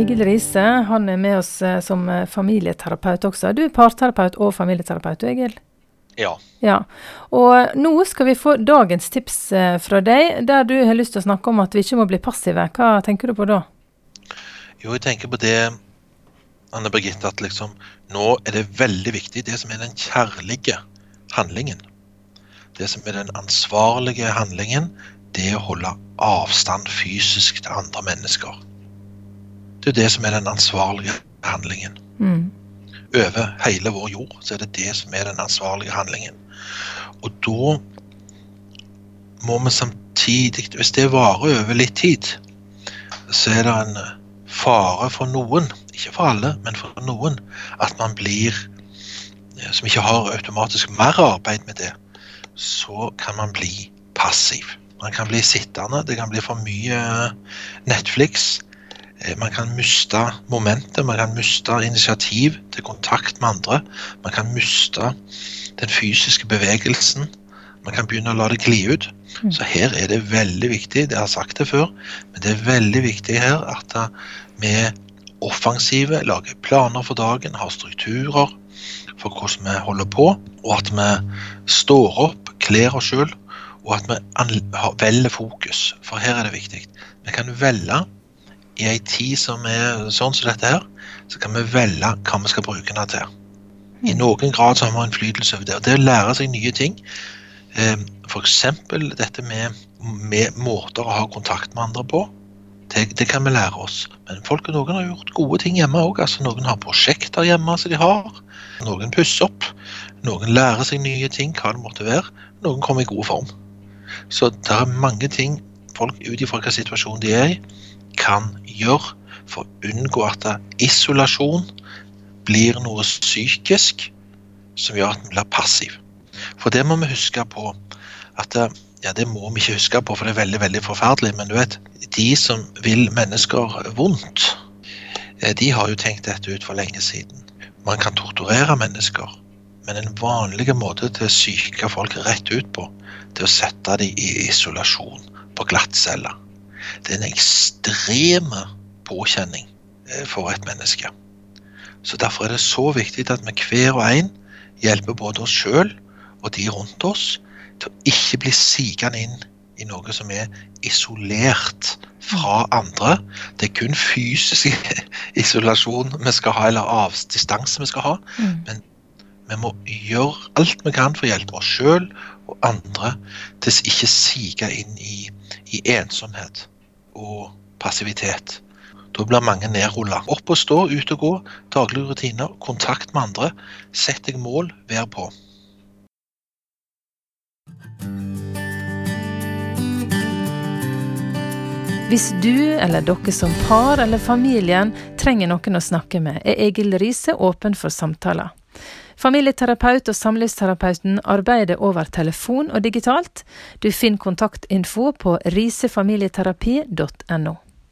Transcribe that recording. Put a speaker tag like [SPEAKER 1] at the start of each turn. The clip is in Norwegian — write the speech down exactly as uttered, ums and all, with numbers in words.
[SPEAKER 1] Egil Riise, han er med oss som familieterapeut også. Du er parterapeut og familieterapeut, Egil?
[SPEAKER 2] Ja.
[SPEAKER 1] Ja. Og nå skal vi få dagens tips fra deg, der du har lyst til å snakke om at vi ikke må bli passive. Hva tenker du på da?
[SPEAKER 2] Jo, jeg tenker på det, Anne Birgitte, at liksom, nå er det veldig viktig, det som er den kjærlige handlingen. Det som er den ansvarlige handlingen, det er å holde avstand fysisk til andre mennesker. Det er det som er den ansvarlige handlingen.
[SPEAKER 1] Mm.
[SPEAKER 2] Over hele vår jord, så er det det som er den ansvarlige handlingen. Og da må vi samtidig, hvis det varer over litt tid, så er det en fare for noen, ikke for alle, men for noen, at man blir, som ikke har automatisk mer arbeid med det, så kan man bli passiv. Man kan bli sittende, det kan bli for mye Netflix, man kan miste momentet, man kan miste initiativ til kontakt med andre, man kan miste den fysiske bevegelsen, man kan begynne å la det gli ut. Mm. Så her er det veldig viktig, det har jeg sagt det før, men det er veldig viktig her at vi er offensive, lager planer for dagen, har strukturer for hvordan vi holder på, og at vi står opp, kler oss selv, og at vi velger fokus, for her er det viktig. Vi kan velge, i en tid som er sånn som dette her, så kan vi velge hva vi skal bruke den til. I noen grad så har vi innflytelse over det, og det er å lære seg nye ting. For eksempel dette med, med måter å ha kontakt med andre på, det, det kan vi lære oss. Men folk, noen har gjort gode ting hjemme også, altså noen har prosjekter hjemme som de har, noen pusser opp, noen lærer seg nye ting, hva det måtte være, noen kommer i god form. Så det er mange ting folk ut ifra hva situasjon de er i kan gjøre for å unngå at isolasjon blir noe psykisk som gjør at man blir passiv. For det må vi huske på at, ja, det må vi ikke huske på, for det er veldig, veldig forferdelig, men du vet, de som vil mennesker vondt, de har jo tenkt dette ut for lenge siden. Man kan torturere mennesker, men en vanlig måte til å syke folk rett ut på, det er å sette dem i isolasjon på glattceller. Det er en ekstreme påkjenning for et menneske. Så derfor er det så viktig at vi hver og en hjelper både oss selv og de rundt oss til å ikke bli sigende inn i noe som er isolert fra andre. Det er kun fysisk isolasjon vi skal ha, eller avdistanse vi skal ha, mm. men vi må gjøre alt vi kan for å hjelpe oss selv og andre til å ikke sige inn i, i ensomhet og passivitet. Da blir mange nedrullet. Opp og stå, ut og gå, daglige rutiner, kontakt med andre, sett deg mål, vær på.
[SPEAKER 1] Hvis du eller dere som par eller familien trenger noen å snakke med, er Egil Riise åpen for samtaler. Familieterapeut og samlivsterapeuten arbeider over telefon og digitalt. Du finner kontaktinfo på risefamilieterapi punktum no.